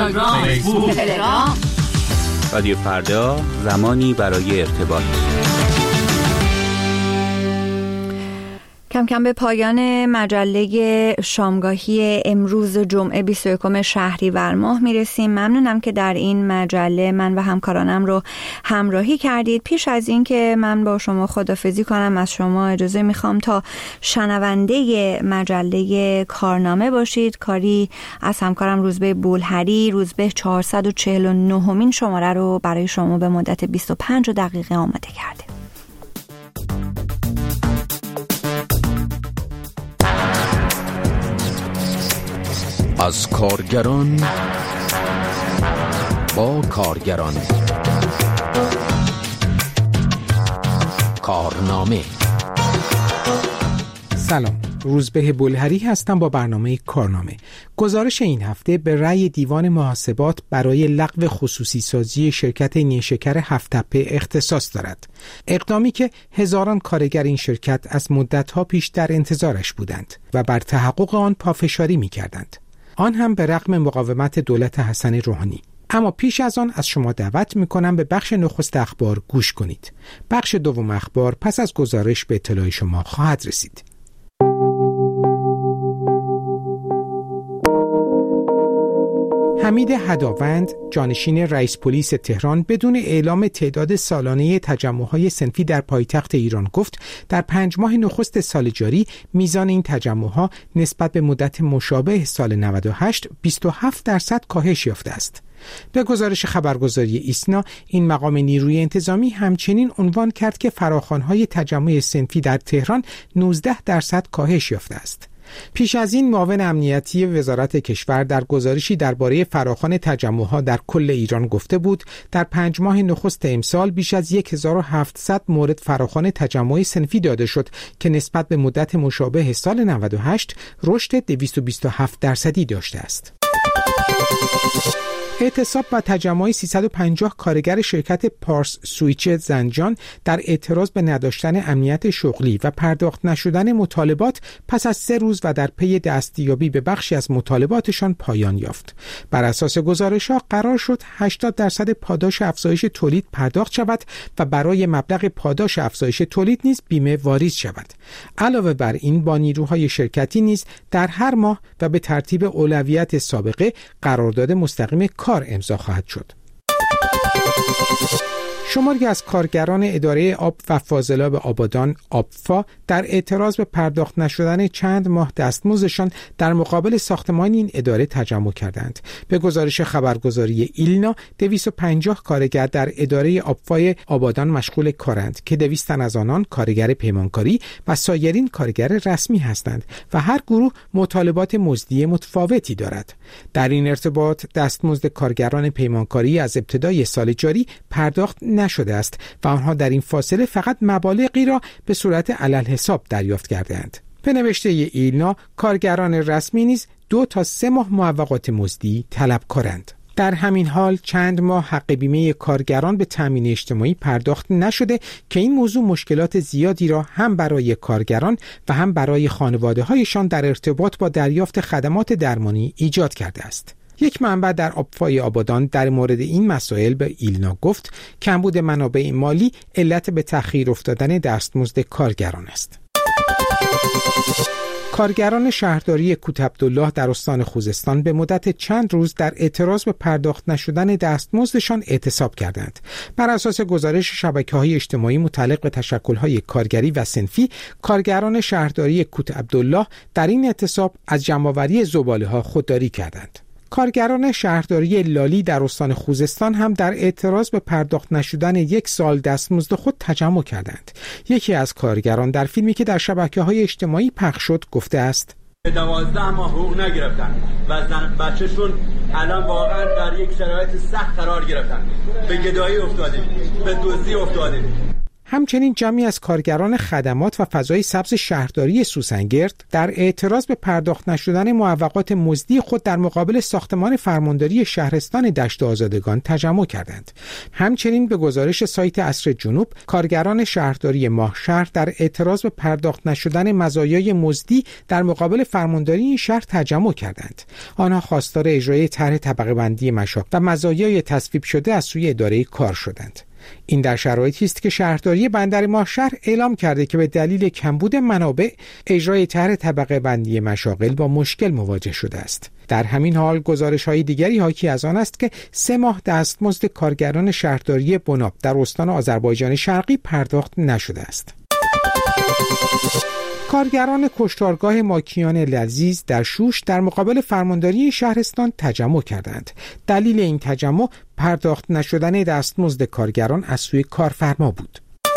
اینستاگرام، فیسبوک، تلگرام. رادیو فردا، زمانی برای ارتباط. کم کم به پایان مجله شامگاهی امروز جمعه 21 شهریور ماه میرسیم. ممنونم که در این مجله من و همکارانم رو همراهی کردید. پیش از این که من با شما خداحافظی کنم از شما اجازه میخوام تا شنونده مجله کارنامه باشید. کاری از همکارم روزبه بولهری. روزبه 449مین شماره رو برای شما به مدت 25 دقیقه آماده کرده. از کارگران با کارگران. کارنامه. سلام، روزبه بولهری هستم با برنامه کارنامه. گزارش این هفته به رأی دیوان محاسبات برای لغو خصوصی سازی شرکت نیشکر هفت‌تپه اختصاص دارد. اقدامی که هزاران کارگر این شرکت از مدت‌ها پیش در انتظارش بودند و بر تحقق آن پافشاری می‌کردند. آن هم به رغم مقاومت دولت حسن روحانی. اما پیش از آن از شما دعوت میکنم به بخش نخست اخبار گوش کنید. بخش دوم اخبار پس از گزارش به اطلاع شما خواهد رسید. حمید هداوند، جانشین رئیس پلیس تهران، بدون اعلام تعداد سالانه تجمع‌های صنفی در پایتخت ایران گفت در 5 ماه نخست سال جاری میزان این تجمع‌ها نسبت به مدت مشابه سال 98 27% کاهش یافته است. به گزارش خبرگزاری ایسنا، این مقام نیروی انتظامی همچنین عنوان کرد که فراخوان‌های تجمع صنفی در تهران 19% کاهش یافته است. پیش از این معاون امنیتی وزارت کشور در گزارشی درباره فراخوان تجمع‌ها در کل ایران گفته بود در 5 ماه نخست امسال بیش از 1700 مورد فراخوان تجمع صنفی داده شد که نسبت به مدت مشابه سال 98 رشد 227% داشته است. اعتصاب و تجمع 350 کارگر شرکت پارس سویچ زنجان در اعتراض به نداشتن امنیت شغلی و پرداخت نشدن مطالبات پس از 3 روز و در پی دستیابی به بخشی از مطالباتشان پایان یافت. بر اساس گزارش‌ها قرار شد 80% پاداش افزایش تولید پرداخت شود و برای مبلغ پاداش افزایش تولید نیز بیمه واریز شود. علاوه بر این با نیروهای شرکتی نیز در هر ماه و به ترتیب اولویت سابقه قرارداد مستقیم کار امضا خواهد شد. شماری از کارگران اداره آب و فاضلاب آبادان آبفا در اعتراض به پرداخت نشدن چند ماه دستمزدشان در مقابل ساختمان این اداره تجمع کردند. به گزارش خبرگزاری ایلنا 250 کارگر در اداره آبفای آبادان مشغول کارند که 200 تن از آنان کارگر پیمانکاری و سایرین کارگر رسمی هستند و هر گروه مطالبات مزدی متفاوتی دارد. در این ارتباط دستمزد کارگران پیمانکاری از ابتدای سال جاری پرداخت نشده است و آنها در این فاصله فقط مبالغی را به صورت علل حساب دریافت کردند. به نوشته ایلنا کارگران رسمی نیز 2 تا 3 ماه معوقات مزدی طلبکارند. در همین حال چند ماه حق بیمه کارگران به تامین اجتماعی پرداخت نشده که این موضوع مشکلات زیادی را هم برای کارگران و هم برای خانواده‌هایشان در ارتباط با دریافت خدمات درمانی ایجاد کرده است. یک منبع در آبفای آبادان در مورد این مسائل به ایلنا گفت کمبود منابع مالی علت به تأخیر افتادن دستمزد کارگران است. کارگران شهرداری کوتعبدالله در استان خوزستان به مدت چند روز در اعتراض به پرداخت نشدن دستمزدشان اعتصاب کردند. بر اساس گزارش شبکه‌های اجتماعی متعلق به تشکل‌های کارگری و صنفی، کارگران شهرداری کوتعبدالله در این اعتصاب از جمع‌آوری زباله‌ها خودداری کردند. کارگران شهرداری لالی در استان خوزستان هم در اعتراض به پرداخت نشدن 1 سال دستمزد خود تجمع کردند. یکی از کارگران در فیلمی که در شبکه‌های اجتماعی پخش شد گفته است 12 ماه حقوق نگرفتن و زن بچه‌شون الان واقعا در یک شرایط سخت قرار گرفتن. به گدایی افتادیم، به دزدی افتادیم. همچنین جمعی از کارگران خدمات و فضای سبز شهرداری سوسنگرد در اعتراض به پرداخت نشدن معوقات مزدی خود در مقابل ساختمان فرمانداری شهرستان دشت آزادگان تجمع کردند. همچنین به گزارش سایت عصر جنوب، کارگران شهرداری ماهشهر در اعتراض به پرداخت نشدن مزایای مزدی در مقابل فرمانداری این شهر تجمع کردند. آنها خواستار اجرای طرح طبقه بندی مشاغل و مزایای تصویب شده از سوی اداره کار شدند. این در شرایطی است که شهرداری بندر ماهشهر اعلام کرده که به دلیل کمبود منابع اجرای طرح طبقه بندی مشاغل با مشکل مواجه شده است. در همین حال گزارش‌های دیگری حاکی از آن است که 3 ماه دستمزد کارگران شهرداری بناب در استان آذربایجان شرقی پرداخت نشده است. کارگران کشتارگاه ماکیان لذیذ در شوش در مقابل فرمانداری شهرستان تجمع کردند. دلیل این تجمع پرداخت نشدن دستمزد کارگران از سوی کارفرما بود.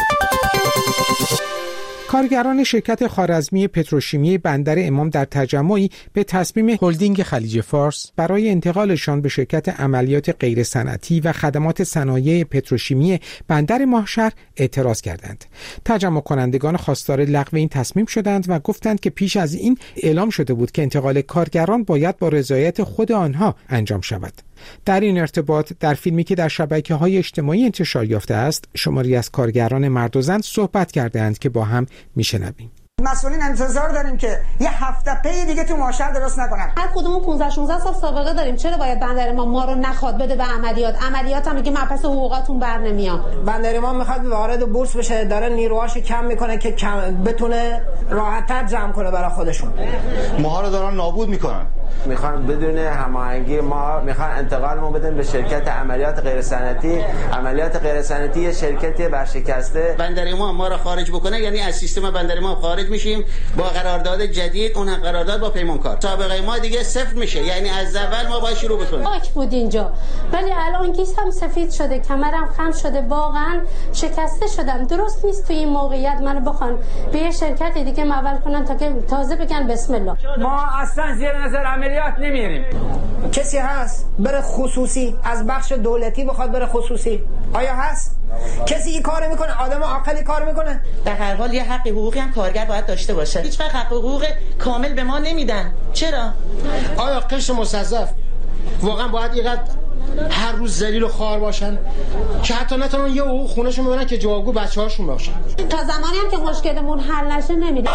کارگران شرکت خوارزمی پتروشیمی بندر امام در تجمعی به تصمیم هلدینگ خلیج فارس برای انتقالشان به شرکت عملیات غیر صنعتی و خدمات صنایع پتروشیمی بندر ماهشهر اعتراض کردند. تجمع کنندگان خواستار لغو این تصمیم شدند و گفتند که پیش از این اعلام شده بود که انتقال کارگران باید با رضایت خود آنها انجام شود. در این ارتباط در فیلمی که در شبکه‌های اجتماعی انتشار یافته است، شماری از کارگران مرد و زن صحبت کردند که با هم میشنویم. مسئولین انتظار داریم که یه هفته پی دیگه تو ماهشهر درست نکنن. هر کدوم 15 16 سال سابقه داریم. چرا باید بندر ما رو نخواد بده به عملیات هم میگه من پس حقوقاتون بر نمیام. بندر ما میخواد وارد بورس بشه، داره نیروهاشو کم میکنه که بتونه راحت‌تر جمع کنه برای خودشون. ماها رو دارن نابود میکنن. میخوان بدون هماهنگی ما میخوان انتقالمون بدن به شرکت عملیات غیر صنعتی. عملیات غیر صنعتی شرکتی ورشکسته. بندر ما رو خارج بکنه یعنی از سیستم بندر ما خارج میشیم با قرارداد جدید، اون هم قرارداد با پیمانکار. سابقه ما دیگه صفر میشه، یعنی از اول ما باید شروع بکنیم. پاک بود اینجا، ولی الان گیسم سفید شده، کمرم خم شده، واقعا شکسته شدم. درست نیست تو این موقعیت منو بخوان به یه شرکت دیگه محول کنن تا که تازه بگن بسم الله. ما اصلا زیر نظر عملیات نمیریم. کسی هست بره خصوصی از بخش دولتی بخواد بره خصوصی؟ آیا هست؟ کسی این کارو میکنه؟ آدم عاقلی کار میکنه؟ در هر حال یه حق حقوقی هم کارگر باید داشته باشه. هیچ وقت حق حقوق کامل به ما نمیدن. چرا؟ آیا قشر مستضعف واقعا باید اینقدر هر روز ذلیل و خوار باشن که حتی نتونن یه حقوق خونه‌شون ببرن که جوابگو بچه‌هاشون باشن؟ تا زمانی هم که مشکلمون حل نشه نمیده.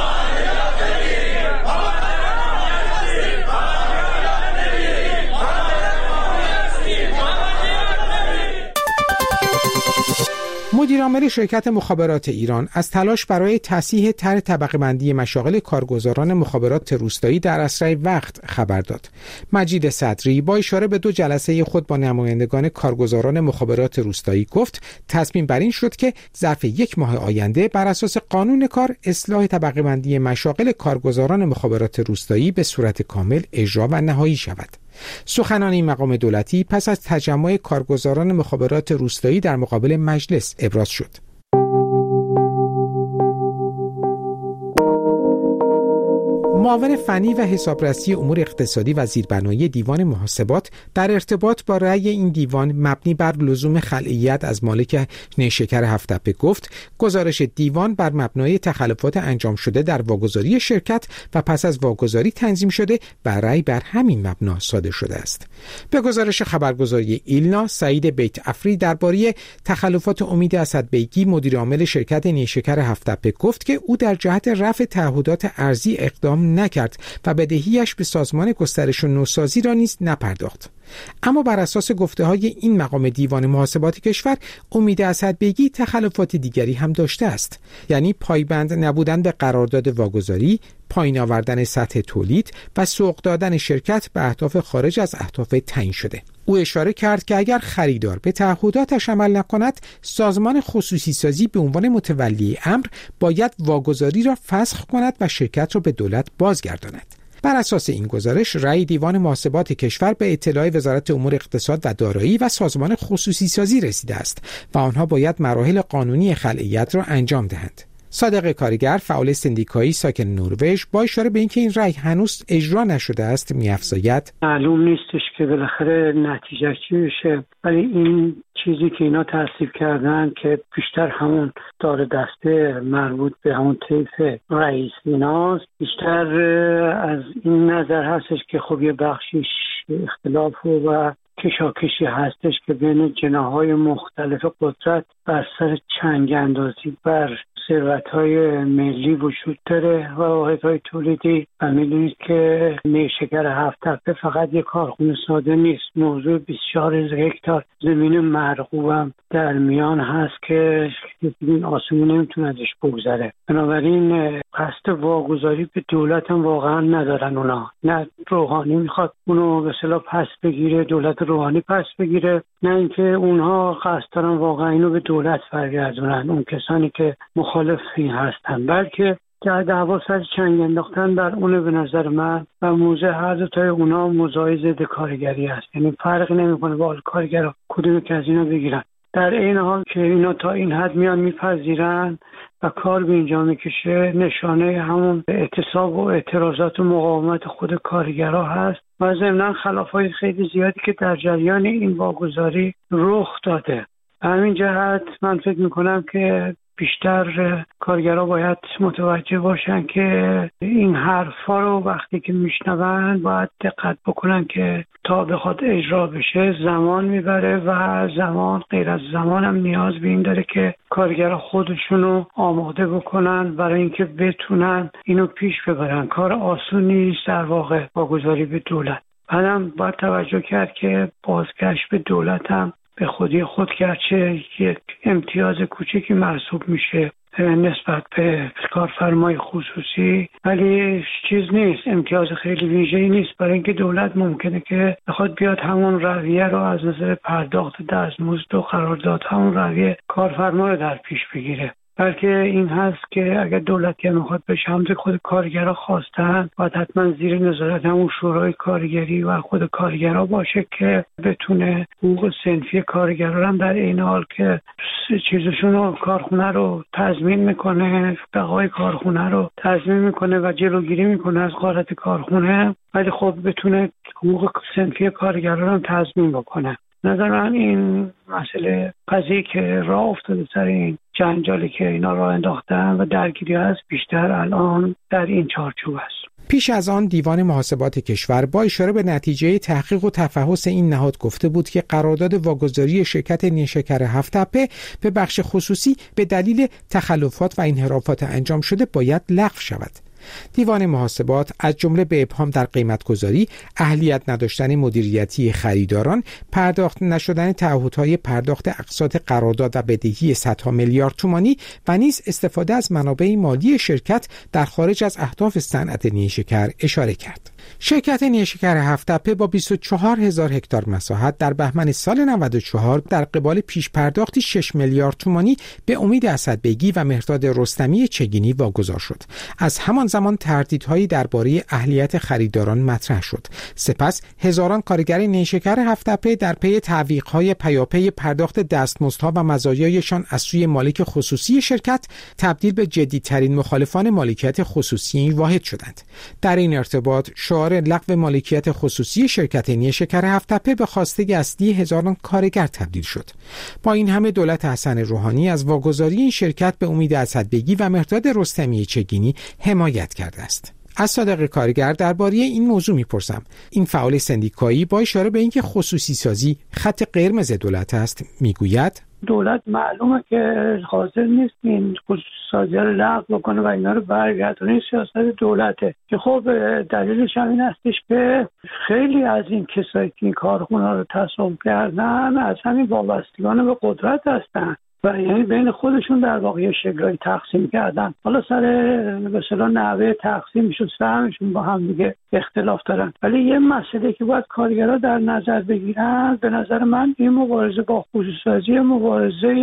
مدیرعامل شرکت مخابرات ایران از تلاش برای تصحیح طرح طبقه بندی مشاغل کارگزاران مخابرات روستایی در اسرع وقت خبر داد. مجید صدری با اشاره به 2 جلسه خود با نمایندگان کارگزاران مخابرات روستایی گفت تصمیم بر این شد که ظرف 1 ماه آینده بر اساس قانون کار اصلاح طبقه بندی مشاغل کارگزاران مخابرات روستایی به صورت کامل اجرا و نهایی شود. سخنان این مقام دولتی پس از تجمع کارگزاران مخابرات روستایی در مقابل مجلس ابراز شد. معاون فنی و حسابرسی امور اقتصادی و زیربنایی دیوان محاسبات در ارتباط با رأی این دیوان مبنی بر لزوم خلعیت از مالک نیشکر هفت‌تپه گفت گزارش دیوان بر مبنای تخلفات انجام شده در واگذاری شرکت و پس از واگذاری تنظیم شده و رأی بر همین مبنا صادر شده است. به گزارش خبرگزاری ایلنا، سعید بیت افری درباره تخلفات امید اسدبیگی مدیر عامل شرکت نیشکر هفت‌تپه گفت که او در جهت رفع تعهدات ارزی اقدام نکرد و بدهیش به سازمان گسترش و نوسازی را نیز نپرداخت. اما بر اساس گفته‌های این مقام دیوان محاسبات کشور، امید اسدبیگی تخلفات دیگری هم داشته است، یعنی پایبند نبودن به قرارداد واگذاری، پایین آوردن سطح تولید و سوق دادن شرکت به اهداف خارج از اهداف تعیین شده. او اشاره کرد که اگر خریدار به تعهداتش عمل نکند، سازمان خصوصی سازی به عنوان متولی امر باید واگذاری را فسخ کند و شرکت را به دولت بازگرداند. بر اساس این گزارش، رأی دیوان محاسبات کشور به اطلاع وزارت امور اقتصاد و دارایی و سازمان خصوصی سازی رسیده است و آنها باید مراحل قانونی خلعیت را انجام دهند. صادق کارگر، فعال سندیکایی ساکن نروژ، با اشاره به اینکه این رأی هنوز اجرا نشده است می‌افزاید: معلوم نیستش که بالاخره نتیجه چی بشه، ولی این چیزی که اینا تصدیق کردن که بیشتر همون دار دسته مربوط به همون طیف رئیس ایناست، بیشتر از این نظر هستش که خب یه بخشیش اختلاف و کشاکشی هستش که بین جناح‌های مختلف قدرت بر سر چنگ اندازی بر ثروت‌های ملی وجود داره و واحدهای تولیدی. و می‌دونید که نیشکر هفت تپه فقط یک کارخونه ساده نیست، موضوع 24,000 هکتار زمین مرغوب هم در میان هست که این آسمون نمیتونه ازش بگذره. بنابراین قصد واگذاری به دولت هم واقعا ندارن اونا. نه روحانی میخواد اونو به اصطلاح پس بگیره، دولت روحانی پس بگیره، نه اینکه اونها قصد دارن واقعا اینو به دولت برگردونن، اون کسانی که مخالف این هستن، بلکه در دعوا سر چنگ انداختن بر اون به نظر من و موزه هر دو تای اونا موضوعی ضد کارگری هست. یعنی فرق نمیکنه با کارگرها کدومی که از اینا بگیرن، در این حال که اینا تا این حد میان میپذیرن و کار به اینجا میکشه، نشانه همون اعتصاب و اعتراضات و مقاومت خود کارگرها هست و ضمناً خلافای خیلی زیادی که در جریان این واگذاری رخ داده. همین جهت من فکر میکنم که بیشتر کارگرها باید متوجه باشن که این حرفا رو وقتی که میشنون باید دقت بکنن که تا بخواد اجرا بشه زمان میبره و زمان غیر از زمان هم نیاز به این داره که کارگرها خودشونو آماده بکنن برای اینکه بتونن اینو پیش ببرن. کار آسونی نیست در واقع واگذاری به دولت. بعدم باید توجه کرد که بازگشت به دولت هم به خودی خود گرچه یک امتیاز کوچکی محسوب میشه نسبت به کارفرمای خصوصی، ولی چیز نیست، امتیاز خیلی ویژه‌ای نیست، برای اینکه دولت ممکنه که بخواد بیاد همون رویه رو از نظر پرداخت دستمزد و قرارداد همون رویه کارفرما رو در پیش بگیره. بلکه این هست که اگر دولتی میخواد به شمت خود کارگرها خواستن باید حتما زیر نظارت همون شورای کارگری و خود کارگرها باشه که بتونه حقوق صنفی کارگرها هم در این حال که چیزشون رو کارخونه رو تضمین میکنه، بقای کارخونه رو تضمین میکنه و جلوگیری میکنه از غارت کارخونه، ولی خب بتونه حقوق صنفی کارگرها رو تضمین بکنه. نظر من این مسئله قضیه که راه افتاده سر این جنجالی که اینا راه انداختن و درگیری هست بیشتر الان در این چارچوب است. پیش از آن دیوان محاسبات کشور با اشاره به نتیجه تحقیق و تفحص این نهاد گفته بود که قرارداد واگذاری شرکت نیشکر هفت تپه به بخش خصوصی به دلیل تخلفات و انحرافات انجام شده باید لغو شود. دیوان محاسبات از جمله به ابهام در قیمت‌گذاری، اهلیت نداشتن مدیریتی خریداران، پرداخت نشدن تعهدهای پرداخت اقساط قرارداد و بدهی صدها میلیارد تومانی و نیز استفاده از منابع مالی شرکت در خارج از اهداف صنعت نیشکر اشاره کرد. شرکت نیشکر هفت تپه با 24,000 هکتار مساحت در بهمن سال 94 در قبال پیش پرداختی 6 میلیارد تومانی به امید اسدبگی و مهرداد رستمی چگینی واگذار شد. از همان زمان تردیدهایی درباره اهلیت خریداران مطرح شد. سپس هزاران کارگر نیشکر هفت تپه در پی تعویق‌های پیاپی پرداخت دستمزدها و مزایایشان از سوی مالک خصوصی شرکت تبدیل به جدیدترین مخالفان مالکیت خصوصی این واحد شدند. در این ارتباط شعار لغو مالکیت خصوصی شرکت نیشکر هفت تپه به خواسته اصلی هزاران کارگر تبدیل شد. با این همه دولت حسن روحانی از واگذاری این شرکت به امید اسدبگی و مهرداد رستمی چگینی حمایت کرده است. از صادق کارگر درباره این موضوع میپرسم. این فعال سندیکایی با اشاره به اینکه خصوصی سازی خط قرمز دولت است میگوید دولت معلومه که حاضر نیست این خصوصی سازی رو لغو بکنه و اینا رو برگردونه. سیاست دولته که خب دلیلش هم این هستش که خیلی از این کسایی که این کارخونه رو تصاحب کردن از همین وابستگان به قدرت هستن و یعنی بین خودشون در واقع شکلی تقسیم کردن. حالا سر مثلا نحوه تقسیمشون سهمشون با هم دیگه اختلاف دارن، ولی یه مسئله که باید کارگرها در نظر بگیرن به نظر من این مبارزه با خصوصی سازی مبارزه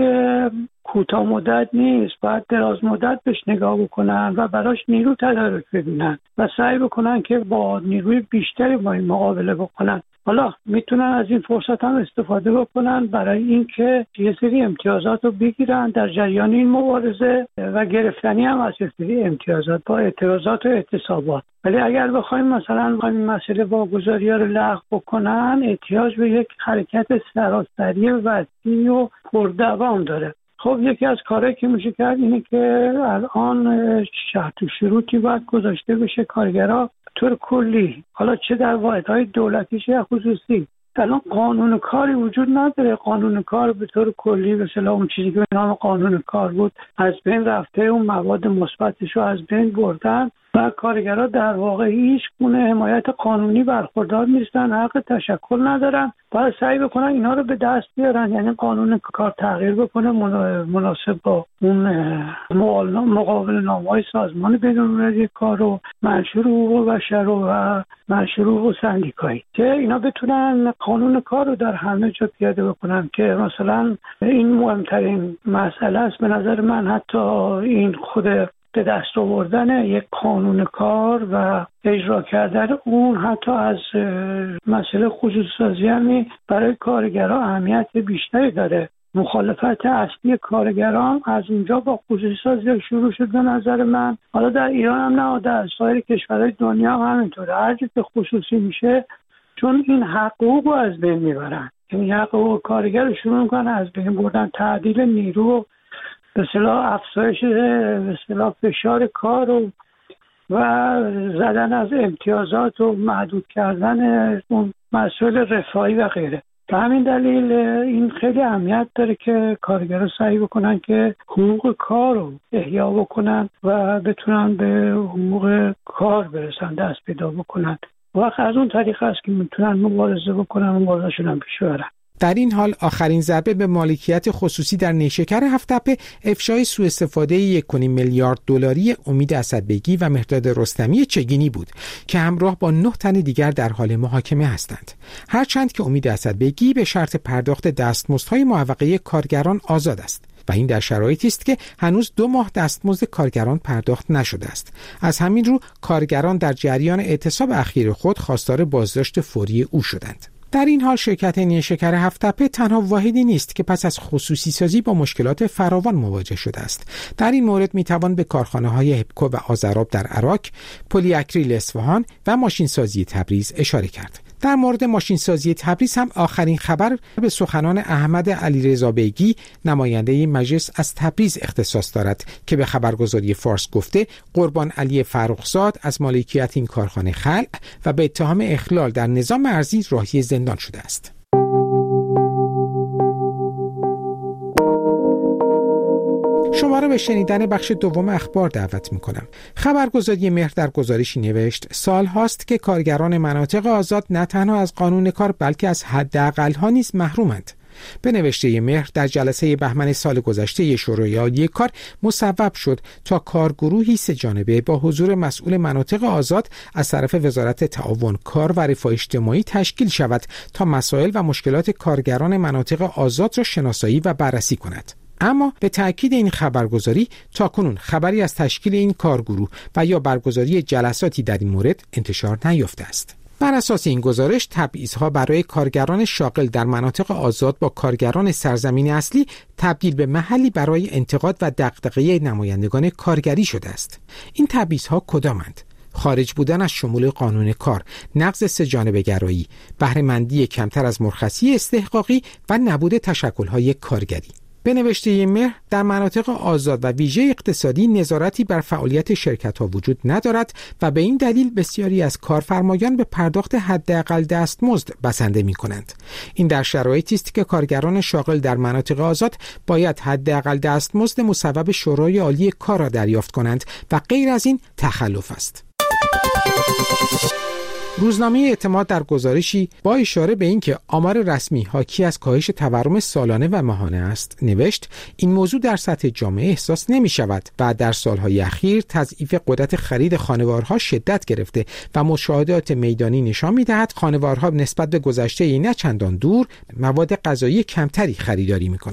کوتاه مدت نیست، باید دراز مدت بهش نگاه بکنن و براش نیرو تدارک ببینن و سعی بکنن که با نیروی بیشتری با این مقابله بکنن. حالا میتونن از این فرصت هم استفاده بکنن برای اینکه یه سری امتیازات رو بگیرن در جریان این مبارزه و گرفتنی هم از یه سری امتیازات با اعتراضات و اعتصابات. ولی اگر بخوایم مثلا این مسئله واگذاری‌ها رو لغو بکنن، احتیاج به یک حرکت سراسری وسیع و پردوام داره. خب یکی از کارهایی که میشه کرد اینه که الان شرط و شروطی باید گذاشته بشه کارگرها طور کلی، حالا چه در واحدهای دولتی چه خصوصی. الان قانون کاری وجود نداره. قانون کار به طور کلی به اصطلاح اون چیزی که به نام قانون کار بود از بین رفته، اون مواد مثبتش رو از بین بردن و کارگرها در واقع هیچ گونه حمایت قانونی برخوردار نیستن، حق تشکل ندارن. باید سعی بکنن اینا رو به دست بیارن، یعنی قانون کار تغییر بکنه مناسب با اون مقابل نامه‌های سازمان بین‌المللی کار و منشور حقوق بشر و منشور حقوق سندیکایی، که اینا بتونن قانون کار رو در همه جا پیاده بکنن. که مثلا این مهمترین مسئله است به نظر من، حتی این خود به دست آوردن یک قانون کار و اجرا کردن اون حتی از مسئله خصوصی سازی برای کارگران اهمیت بیشتری داره. مخالفت اصلی کارگران از اونجا با خصوصی سازی شروع شد به نظر من. حالا در ایران هم نه، در سایر کشورهای دنیا هم همینطوره. هر جا که خصوصی میشه، چون این حقوق رو از بین میبرن، یعنی حقوق کارگر رو شروع میکنن از بین بردن، تعدیل نیرو، به اصطلاح افزایش به اصطلاح فشار کار و زدن از امتیازات و محدود کردن اون مسائل رفاهی و غیره. به همین دلیل این خیلی اهمیت داره که کارگرها سعی بکنن که حقوق کار رو احیا بکنن و بتونن به حقوق کار برسن، دست پیدا بکنن. وقت از اون طریق هست که میتونن مبارزه بکنن و مبارزه‌شون هم پیش ببرن. در این حال آخرین ضربه به مالکیت خصوصی در نیشکر هفت‌تپه افشای سوء استفاده 1.5 میلیارد دلاری امید اسدبگی و مهرداد رستمی چگینی بود که همراه با 9 تن دیگر در حال محاکمه هستند. هرچند که امید اسدبگی به شرط پرداخت دستمزدهای معوقه کارگران آزاد است و این در شرایطی است که هنوز 2 ماه دستمزد کارگران پرداخت نشده است. از همین رو کارگران در جریان اعتصاب اخیر خود خواستار بازداشت فوری او شدند. در این حال شرکت نیشکر هفت‌تپه تنها واحدی نیست که پس از خصوصی سازی با مشکلات فراوان مواجه شده است. در این مورد میتوان به کارخانه‌های هپکو و آذراب در عراق، پلی اکریل اصفهان و ماشینسازی تبریز اشاره کرد. در مورد ماشینسازی تبریز هم آخرین خبر به سخنان احمد علیرضا بیگی، نماینده مجلس از تبریز اختصاص دارد که به خبرگزاری فارس گفته قربان علی فرخزاد از مالکیت این کارخانه خلع و به اتهام اخلال در نظام ارضی راهی زندان شده است. شما را به شنیدن بخش دوم اخبار دعوت می‌کنم. خبرگزاری مهر در گزارشی نوشت سال هاست که کارگران مناطق آزاد نه تنها از قانون کار بلکه از حداقل‌ها نیز محرومند. به نوشته مهر در جلسه بهمن سال گذشته شورای عالی کار مصوب شد تا کارگروهی 3 جانبه با حضور مسئول مناطق آزاد از طرف وزارت تعاون کار و رفاه اجتماعی تشکیل شود تا مسائل و مشکلات کارگران مناطق آزاد را شناسایی و بررسی کند. اما به تأکید این خبرگزاری تاکنون خبری از تشکیل این کارگروه و یا برگزاری جلساتی در این مورد انتشار نیافته است. بر اساس این گزارش تبعیض‌ها برای کارگران شاغل در مناطق آزاد با کارگران سرزمین اصلی تبدیل به محلی برای انتقاد و دغدغه نمایندگان کارگری شده است. این تبعیض‌ها کدامند؟ خارج بودن از شمول قانون کار، نقض 3 جانبه گرایی، بهره‌مندی کمتر از مرخصی استحقاقی و نبود تشکل‌های کارگری. به نوشته مهر در مناطق آزاد و ویژه اقتصادی نظارتی بر فعالیت شرکت‌ها وجود ندارد و به این دلیل بسیاری از کارفرمایان به پرداخت حداقل دستمزد بسنده می‌کنند. این در شرایطی است که کارگران شاغل در مناطق آزاد باید حداقل دستمزد مصوب شورای عالی کار را دریافت کنند و غیر از این تخلف است. روزنامه اعتماد در گزارشی با اشاره به اینکه آمار رسمی حاکی از کاهش تورم سالانه و ماهانه است نوشت این موضوع در سطح جامعه احساس نمی شود و در سالهای اخیر تضعیف قدرت خرید خانوارها شدت گرفته و مشاهدات میدانی نشان می دهد خانوارها نسبت به گذشته نه چندان دور مواد غذایی کمتری خریداری می کنند.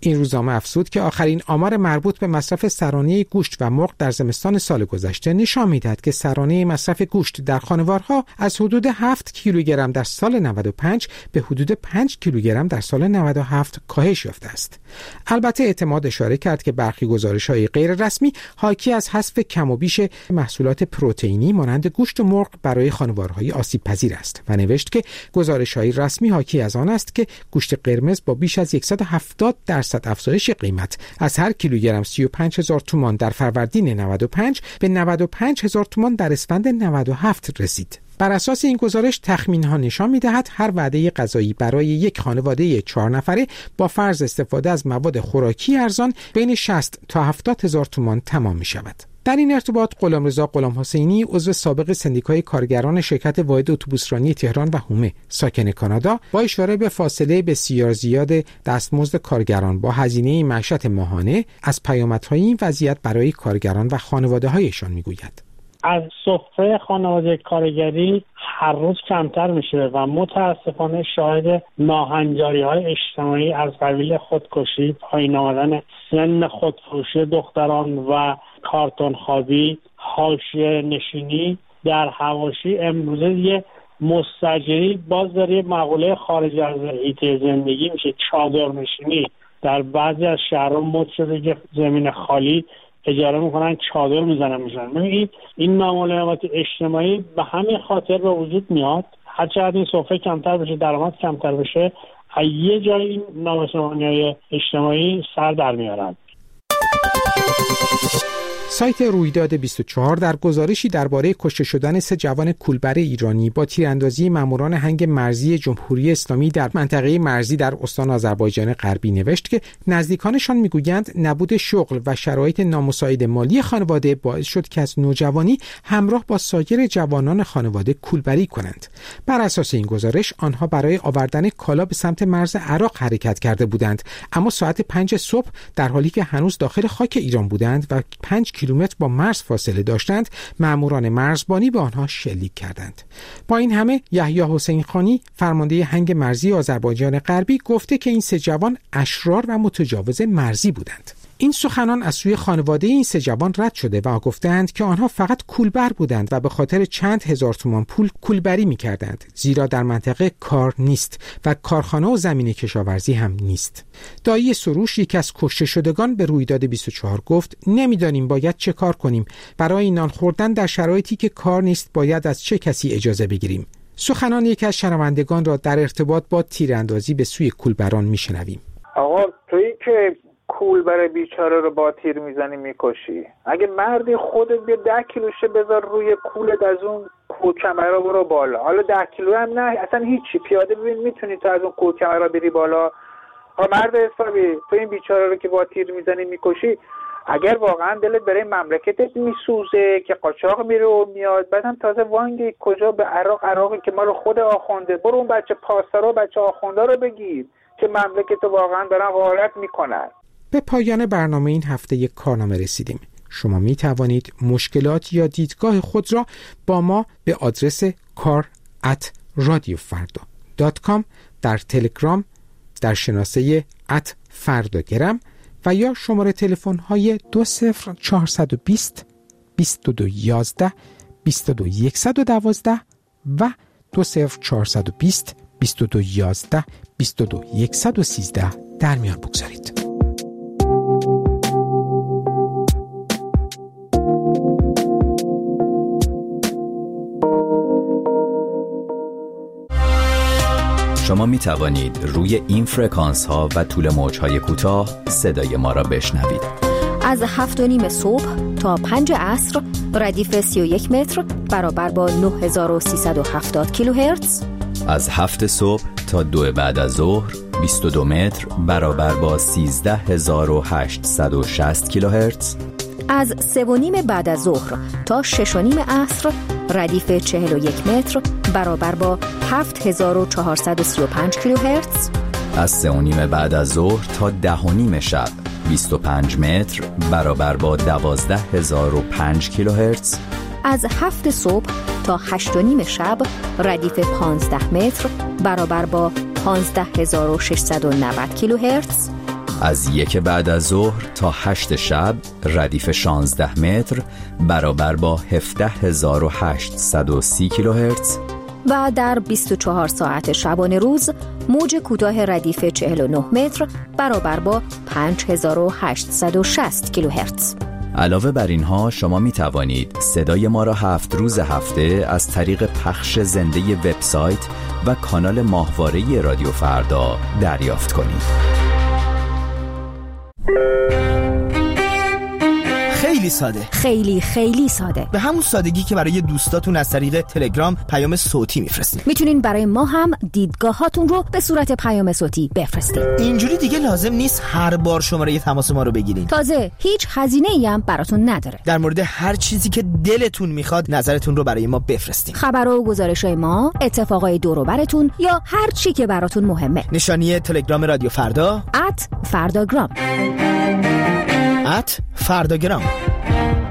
این روزنامه افزود که آخرین آمار مربوط به مصرف سرانه گوشت و مرغ در زمستان سال گذشته نشان می‌دهد که سرانه مصرف گوشت در خانوارها از حدود 7 کیلوگرم در سال 95 به حدود 5 کیلوگرم در سال 97 کاهش یافته است. البته اعتماد اشاره کرد که برخی گزارش‌های غیر رسمی حاکی از حذف کم و بیش محصولات پروتئینی مانند گوشت و مرغ برای خانوارهای آسیب‌پذیر است و نوشت که گزارش‌های رسمی حاکی از آن است که گوشت قرمز با بیش از 170% افزایش قیمت از هر کیلوگرم 35000 تومان در فروردین 95 به 95000 تومان در اسفند 97 رسید. بر اساس این گزارش تخمین‌ها نشان می‌دهد هر وعده غذایی برای یک خانواده 4 نفره با فرض استفاده از مواد خوراکی ارزان بین 60 تا 70000 تومان تمام می‌شود. در این ارتباط غلامرضا غلامحسینی عضو سابق سندیکای کارگران شرکت واحد اتوبوسرانی تهران و هومه ساکن کانادا با اشاره به فاصله بسیار زیاد دستمزد کارگران با هزینه معیشت ماهانه از پیامدهای این وضعیت برای کارگران و خانواده‌هایشان می‌گوید. از سفره خانواده کارگری هر روز کمتر میشه و متاسفانه شاهد ناهنجاری‌های اجتماعی از قبیل خودکشی، پایین آمدن سن خودفروشی دختران و کارتون خوابی، حاشیه نشینی در حواشی امروزه یه مستاجری باز داره مقوله خارج از حیطه زندگی میشه، چادر نشینی. در بعضی از شهرها مد شده که زمین خالی اجاره میکنن چادر میزنن. این ناملایمات اجتماعی به همین خاطر به وجود میاد. هرچقدر این سفره کمتر بشه، درآمد کمتر بشه، یه جای این نامسامانی‌های اجتماعی سر در میارن. سایت رویداد 24 در گزارشی درباره کشته شدن 3 جوان کولبر ایرانی با تیراندازی ماموران هنگ مرزی جمهوری اسلامی در منطقه مرزی در استان آذربایجان غربی نوشت که نزدیکانشان میگویند نبود شغل و شرایط نامساعد مالی خانواده باعث شد که از نوجوانی همراه با سایر جوانان خانواده کولبری کنند. بر اساس این گزارش آنها برای آوردن کالا به سمت مرز عراق حرکت کرده بودند، اما ساعت 5 صبح در حالی که هنوز داخل خاک ایران بودند و 5 کیلومتر با مرز فاصله داشتند، ماموران مرزبانی به آنها شلیک کردند. با این همه یحیی حسین خانی فرمانده هنگ مرزی آذربایجان غربی گفته که این 3 جوان اشرار و متجاوز مرزی بودند. این سخنان از سوی خانواده این 3 جوان رد شده و گفتند که آنها فقط کولبر بودند و به خاطر چند هزار تومان پول کولبری می‌کردند، زیرا در منطقه کار نیست و کارخانه و زمین کشاورزی هم نیست. دایی سروش، یک از کشته شدگان، به رویداد 24 گفت نمی‌دانیم باید چه کار کنیم. برای نان خوردن در شرایطی که کار نیست باید از چه کسی اجازه بگیریم. سخنان یک از شنوندگان را در ارتباط با تیراندازی به سوی کولبران می‌شنویم. آقا تویی که کولبر بیچاره رو با تیر میزنی میکشی، اگه مردی خودت بیا 10 کیلوشه بذار روی کولت، از اون کوکمرا برو بالا. حالا 10 کیلو هم نه، اصلا هیچی، پیاده ببین میتونی تو از اون کوکمرا بری بالا. مرد حسابی تو این بیچاره رو که با تیر میزنی میکشی، اگر واقعا دلت برای مملکتت میسوزه که قاچاق میره و میاد، بعدم تازه وانگی کجا به عراقی که ما رو خود آخونده، برو اون بچه پاسدارا و بچه آخونده رو بگیر که مملکت واقعا دارن غارت میکنن. به پایان برنامه این هفته یک کارنامه رسیدیم. شما می توانید مشکلات یا دیدگاه خود را با ما به آدرس kar@radiofarda.com در تلگرام، در شناسه @فرداگرم و یا شماره تلفن های 20420 2211 22112 و 20420 2211 22113 در میان بگذارید. شما می توانید روی این فرکانس ها و طول موج های کوتاه صدای ما را بشنوید. از 7:30 صبح تا 5 عصر ردیف 31 متر برابر با 9370 کیلوهرتز. از 7 صبح تا 2 بعد از ظهر 22 متر برابر با 13860 کیلوهرتز. از 3:30 بعد از ظهر تا 6:30 عصر ردیف 41 متر برابر با 7435 کیلوهرتز. از 3:30 بعد از ظهر تا 10:30 شب 25 متر برابر با 12005 کیلوهرتز. از 7 صبح تا 8:30 شب ردیف 15 متر برابر با 15690 کیلوهرتز. از 1 بعد از ظهر تا 8 شب ردیف 16 متر برابر با 17830 کیلوهرتز و در 24 ساعت شبانه روز موج کوتاه ردیف 49 متر برابر با 5860 کیلوهرتز. علاوه بر اینها شما می توانید صدای ما را 7 روز هفته از طریق پخش زنده وبسایت و کانال ماهواره رادیو فردا دریافت کنید. خیلی ساده، خیلی ساده، به همون سادگی که برای دوستاتون از طریق تلگرام پیام صوتی میفرستین. میتونین برای ما هم دیدگاهاتون رو به صورت پیام صوتی بفرستین. اینجوری دیگه لازم نیست هر بار شماره تماس ما رو بگیرین. تازه هیچ هزینه‌ای هم براتون نداره. در مورد هر چیزی که دلتون میخواد نظرتون رو برای ما بفرستین. خبر و گزارش‌های ما، اتفاقای دور و براتون یا هر چی که براتون مهمه. نشانی تلگرام رادیو فردا @فرداگرام. @فرداگرام.